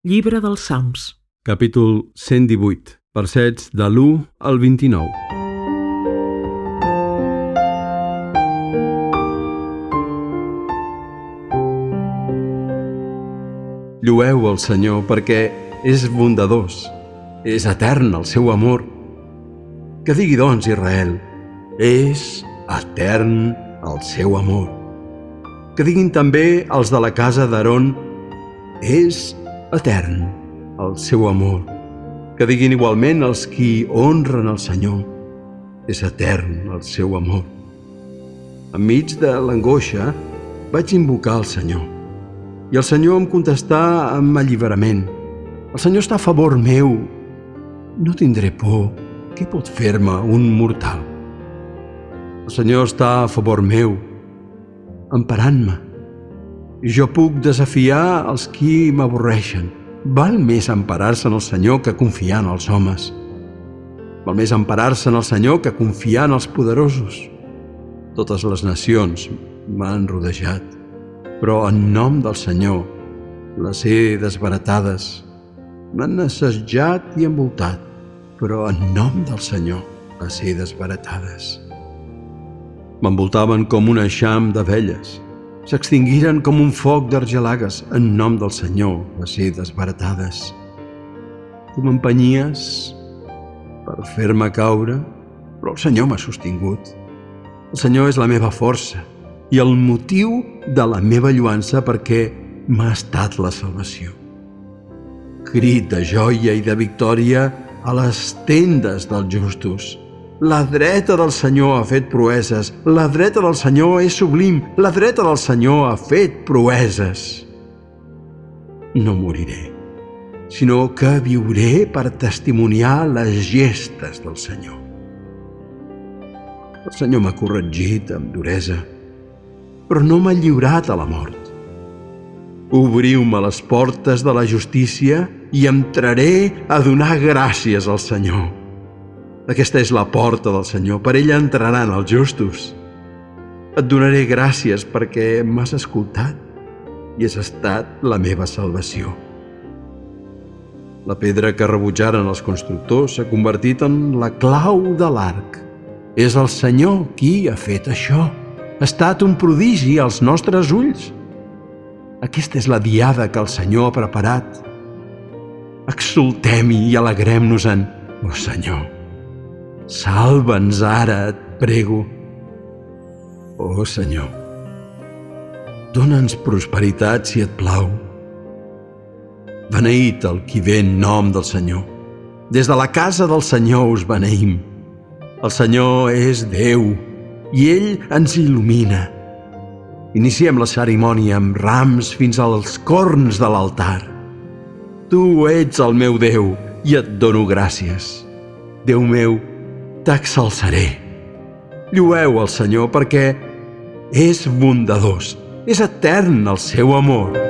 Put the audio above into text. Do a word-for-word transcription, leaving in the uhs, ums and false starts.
Llibre dels Salms. Capítol cent divuit, versets de l'u al vint-i-nou. Llueu el Senyor perquè és bondadós, és etern el seu amor. Que digui doncs Israel, és etern el seu amor. Que diguin també els de la casa d'Aaron, és etern el seu amor. Que diguin igualment els qui honren el Senyor, és etern el seu amor. Enmig de l'angoixa vaig invocar el Senyor, i el Senyor em contestà amb alliberament. El Senyor està a favor meu, no tindré por. Què pot fer-me un mortal? El Senyor està a favor meu, emparant-me. I jo puc desafiar els qui m'avorreixen. Val més emparar-se en el Senyor que confiar en els homes. Val més emparar-se en el Senyor que confiar en els poderosos. Totes les nacions m'han rodejat, però en nom del Senyor les he desbaratades. M'han assetjat i envoltat, però en nom del Senyor les he desbaratades. M'envoltaven com un eixam d'abelles. S'extingiren com un foc d'argelagues. En nom del Senyor les he desbaratades. Tu m'empenyies per fer-me caure, però el Senyor m'ha sostingut. El Senyor és la meva força i el motiu de la meva lluança, perquè m'ha estat la salvació. Crit de joia i de victòria a les tendes dels justos. La dreta del Senyor ha fet proeses, la dreta del Senyor és sublim, la dreta del Senyor ha fet proeses. No moriré, sinó que viuré per testimoniar les gestes del Senyor. El Senyor m'ha corregit amb duresa, però no m'ha lliurat a la mort. Obriu-me les portes de la justícia i entraré a donar gràcies al Senyor. Aquesta és la porta del Senyor, per ella entraran els justos. Et donaré gràcies perquè m'has escoltat i has estat la meva salvació. La pedra que rebutjaren els constructors s'ha convertit en la clau de l'arc. És el Senyor qui ha fet això. Ha estat un prodigi als nostres ulls. Aquesta és la diada que el Senyor ha preparat. Exultem-hi i alegrem-nos-en, oh Senyor. Salva'ns ara, et prego. Oh Senyor, dóna'ns prosperitat si et plau. Beneït el qui ve en nom del Senyor. Des de la casa del Senyor us beneïm. El Senyor és Déu i ell ens il·lumina. Iniciem la cerimònia amb rams fins als corns de l'altar. Tu ets el meu Déu i et dono gràcies. Déu meu, t'exalçaré. Llueu el Senyor perquè és bondadós, és etern el seu amor.